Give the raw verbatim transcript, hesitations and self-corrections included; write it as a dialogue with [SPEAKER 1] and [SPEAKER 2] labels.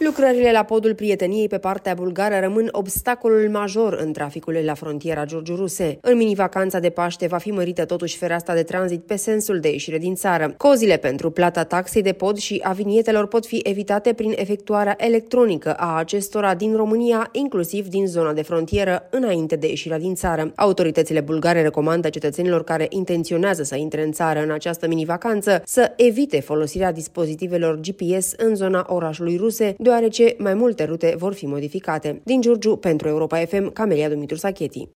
[SPEAKER 1] Lucrările la podul Prieteniei pe partea bulgară rămân obstacolul major în traficul la frontiera giurgiu-ruse. În mini-vacanța de Paște va fi mărită totuși fereastra de tranzit pe sensul de ieșire din țară. Cozile pentru plata taxei de pod și a vinietelor pot fi evitate prin efectuarea electronică a acestora din România, inclusiv din zona de frontieră, înainte de ieșirea din țară. Autoritățile bulgare recomandă cetățenilor care intenționează să intre în țară în această mini-vacanță să evite folosirea dispozitivelor G P S în zona orașului Ruse, deoarece mai multe rute vor fi modificate. Din Giurgiu, pentru Europa F M, Camelia Dumitru Sacheti.